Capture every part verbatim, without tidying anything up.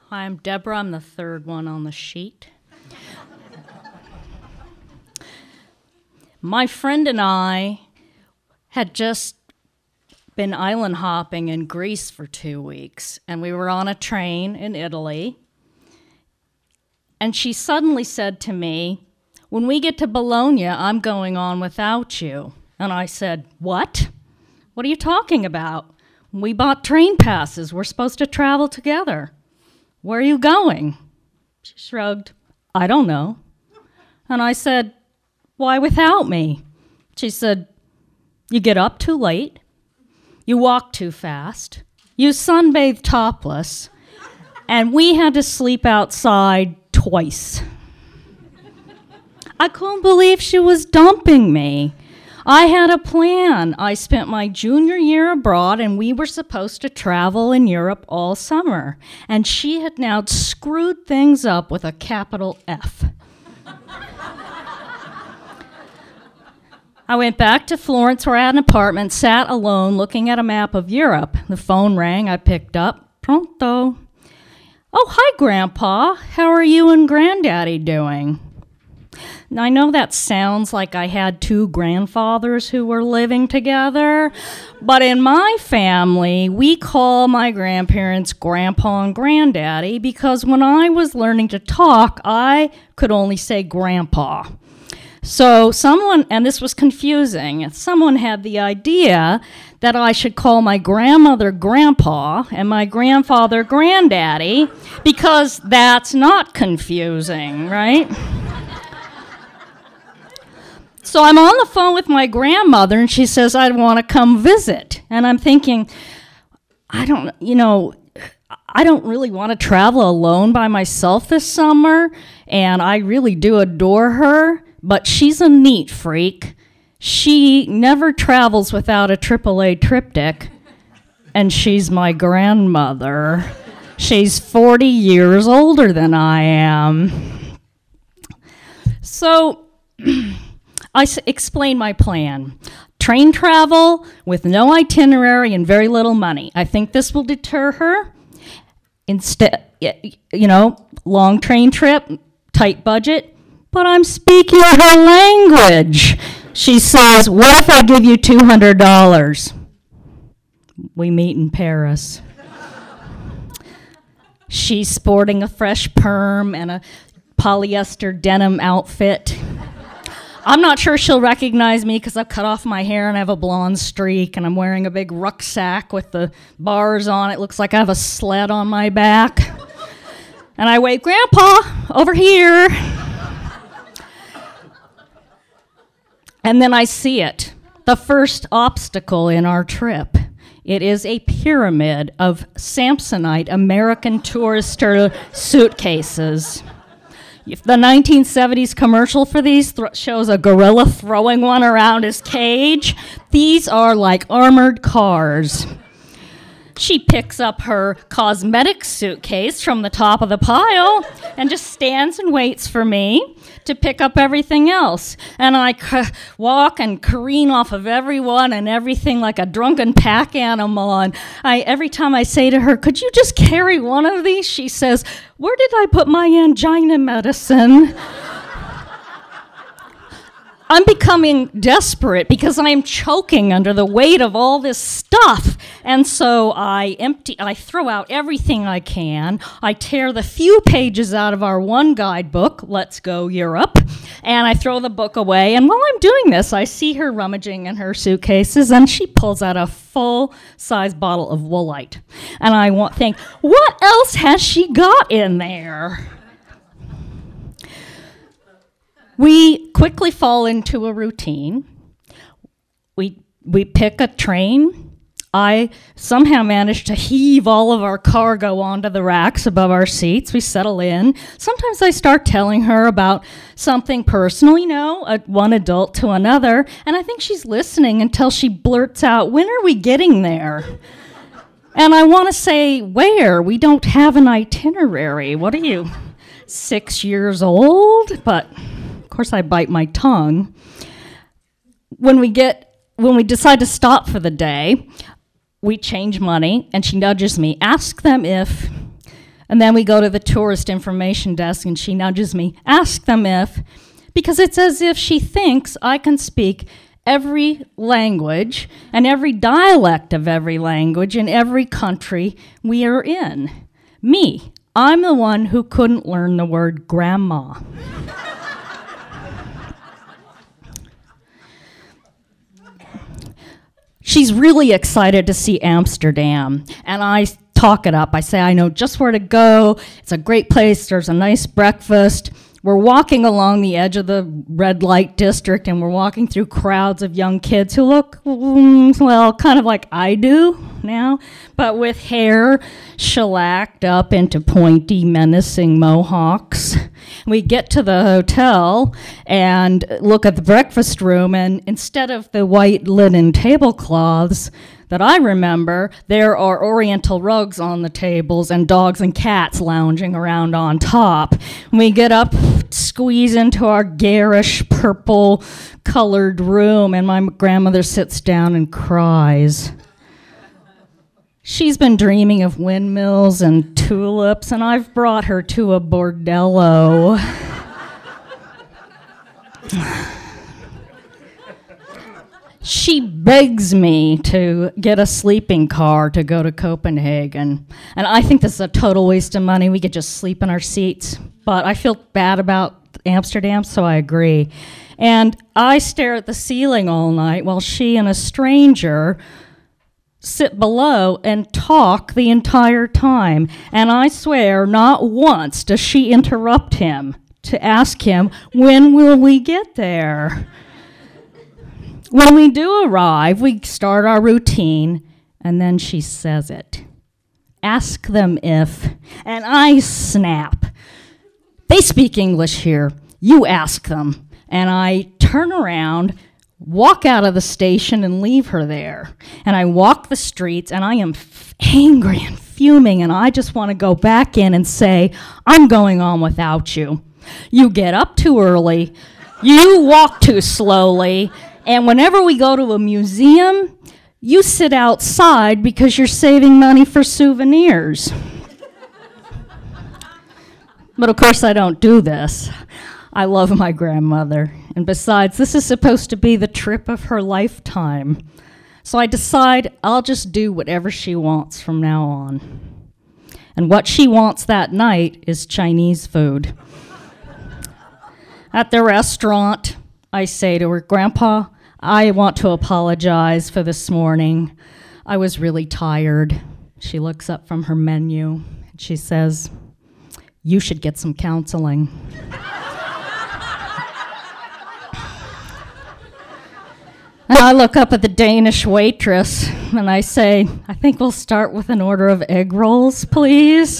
Hi, I'm Deborah. I'm the third one on the sheet. My friend and I had just been island hopping in Greece for two weeks, and we were on a train in Italy. And she suddenly said to me, "When we get to Bologna, I'm going on without you." And I said, "What? What are you talking about? We bought train passes. We're supposed to travel together. Where are you going?" She shrugged. "I don't know." And I said, "Why without me?" She said, "You get up too late. You walk too fast. You sunbathe topless. And we had to sleep outside twice." I couldn't believe she was dumping me. I had a plan. I spent my junior year abroad, and we were supposed to travel in Europe all summer. And she had now screwed things up with a capital F. I went back to Florence, where I had an apartment, sat alone looking at a map of Europe. The phone rang. I picked up. Pronto. "Oh, hi, Grandpa. How are you and Granddaddy doing?" Now, I know that sounds like I had two grandfathers who were living together, but in my family, we call my grandparents Grandpa and Granddaddy because when I was learning to talk, I could only say Grandpa. So someone, and this was confusing, someone had the idea that I should call my grandmother Grandpa and my grandfather Granddaddy because that's not confusing, right? So I'm on the phone with my grandmother, and she says, "I want to come visit." And I'm thinking, I don't, you know, I don't really want to travel alone by myself this summer, and I really do adore her, but she's a neat freak. She never travels without a triple A triptych, and she's my grandmother. She's forty years older than I am. So I s- explained my plan. Train travel with no itinerary and very little money. I think this will deter her. Instead, you know, long train trip, tight budget, but I'm speaking her language. She says, "What if I give you two hundred dollars? We meet in Paris." She's sporting a fresh perm and a polyester denim outfit. I'm not sure she'll recognize me because I've cut off my hair and I have a blonde streak and I'm wearing a big rucksack with the bars on it. Looks like I have a sled on my back. And I wave, "Grandpa, over here." And then I see it, the first obstacle in our trip. It is a pyramid of Samsonite American Tourister suitcases. If the nineteen seventies commercial for these th- shows a gorilla throwing one around his cage, these are like armored cars. She picks up her cosmetic suitcase from the top of the pile and just stands and waits for me to pick up everything else. And I c- walk and careen off of everyone and everything like a drunken pack animal. And I, every time I say to her, "Could you just carry one of these?" she says, "Where did I put my angina medicine?" I'm becoming desperate because I am choking under the weight of all this stuff. And so I empty, I throw out everything I can. I tear the few pages out of our one guidebook, Let's Go Europe, and I throw the book away. And while I'm doing this, I see her rummaging in her suitcases, and she pulls out a full-size bottle of Woolite. And I want, think, what else has she got in there? We quickly fall into a routine. We we pick a train. I somehow manage to heave all of our cargo onto the racks above our seats. We settle in. Sometimes I start telling her about something personal, you know, a, one adult to another, and I think she's listening until she blurts out, "When are we getting there?" And I want to say, "Where? We don't have an itinerary. What are you, six years old?" But of course, I bite my tongue. When we get, when we decide to stop for the day, we change money, and she nudges me. "Ask them if And then we go to the tourist information desk and she nudges me, ask them if, because it's as if she thinks I can speak every language and every dialect of every language in every country we are in. Me, I'm the one who couldn't learn the word grandma. She's really excited to see Amsterdam, and I talk it up. I say, I know just where to go. It's a great place. There's a nice breakfast. We're walking along the edge of the red light district, and we're walking through crowds of young kids who look, mm, well, kind of like I do now, but with hair shellacked up into pointy, menacing mohawks. We get to the hotel and look at the breakfast room, and instead of the white linen tablecloths that I remember, there are oriental rugs on the tables and dogs and cats lounging around on top. We get up, squeeze into our garish purple colored room, and my grandmother sits down and cries. She's been dreaming of windmills and tulips, and I've brought her to a bordello. She begs me to get a sleeping car to go to Copenhagen. And I think this is a total waste of money. We could just sleep in our seats. But I feel bad about Amsterdam, so I agree. And I stare at the ceiling all night while she and a stranger sit below and talk the entire time. And I swear, not once does she interrupt him to ask him, when will we get there? When we do arrive, we start our routine, and then she says it. Ask them if, and I snap. They speak English here. You ask them. And I turn around, walk out of the station, and leave her there. And I walk the streets, and I am f- angry and fuming, and I just want to go back in and say, I'm going on without you. You get up too early. You walk too slowly. And whenever we go to a museum, you sit outside because you're saving money for souvenirs. But of course I don't do this. I love my grandmother. And besides, this is supposed to be the trip of her lifetime. So I decide I'll just do whatever she wants from now on. And what she wants that night is Chinese food. At the restaurant, I say to her, Grandpa, I want to apologize for this morning. I was really tired. She looks up from her menu and she says, you should get some counseling. And I look up at the Danish waitress and I say, I think we'll start with an order of egg rolls, please.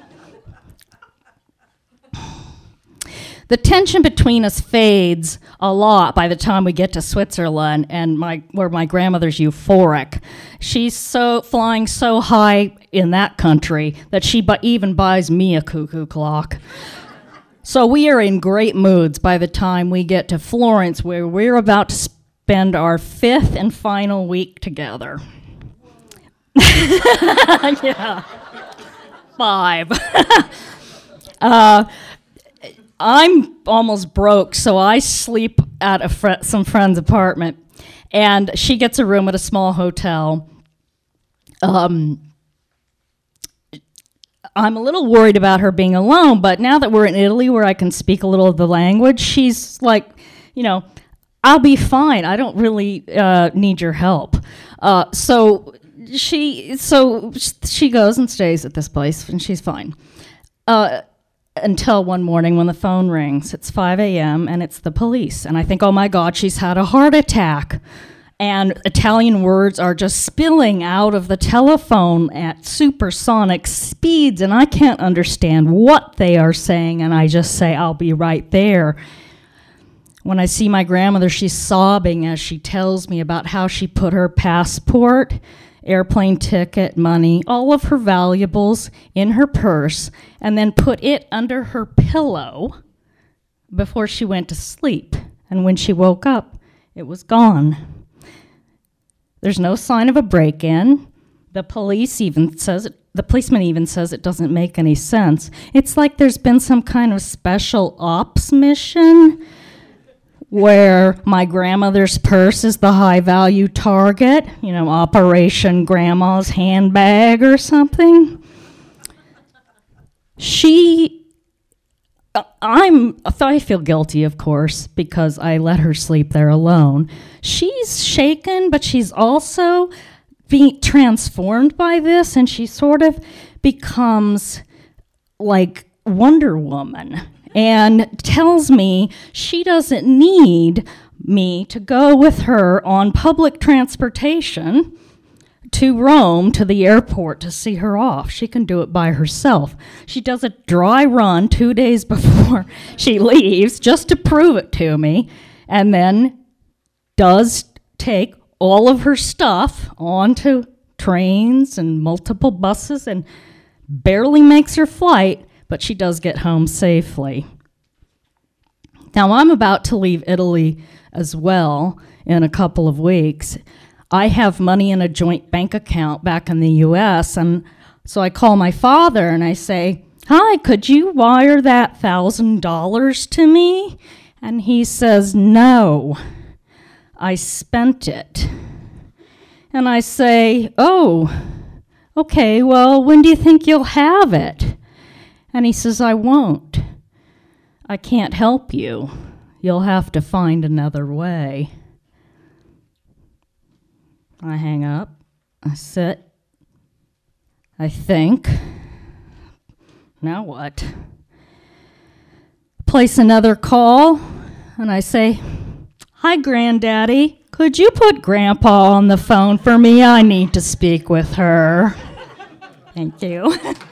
The tension between us fades a lot by the time we get to Switzerland, and my where my grandmother's euphoric. She's so flying so high in that country that she bu- even buys me a cuckoo clock. So we are in great moods by the time we get to Florence, where we're about to spend our fifth and final week together. Yeah, five. uh, I'm almost broke, so I sleep at a fr- some friend's apartment, and she gets a room at a small hotel. Um, I'm a little worried about her being alone, but now that we're in Italy, where I can speak a little of the language, she's like, you know, I'll be fine. I don't really uh, need your help. Uh, so she, so she goes and stays at this place, and she's fine. Uh, Until one morning when the phone rings. It's five a.m. and it's the police. And I think, oh my God, she's had a heart attack. And Italian words are just spilling out of the telephone at supersonic speeds. And I can't understand what they are saying. And I just say, I'll be right there. When I see my grandmother, she's sobbing as she tells me about how she put her passport, airplane ticket, money, all of her valuables in her purse, and then put it under her pillow before she went to sleep. And when she woke up, it was gone. There's no sign of a break-in. The police even says it, the policeman even says it doesn't make any sense. It's like there's been some kind of special ops mission where my grandmother's purse is the high-value target, you know, Operation Grandma's Handbag or something. She, I'm, I feel guilty, of course, because I let her sleep there alone. She's shaken, but she's also being transformed by this, and she sort of becomes like Wonder Woman and tells me she doesn't need me to go with her on public transportation to Rome, to the airport, to see her off. She can do it by herself. She does a dry run two days before she leaves just to prove it to me, and then does take all of her stuff onto trains and multiple buses and barely makes her flight, but she does get home safely. Now, I'm about to leave Italy as well in a couple of weeks. I have money in a joint bank account back in the U S, and so I call my father and I say, "Hi, could you wire that one thousand dollars to me?" And he says, "No, I spent it." And I say, "Oh, okay, well, when do you think you'll have it?" And he says, "I won't. I can't help you. You'll have to find another way." I hang up, I sit, I think, now what? Place another call, and I say, "Hi, Granddaddy, could you put Grandpa on the phone for me? I need to speak with her." Thank you.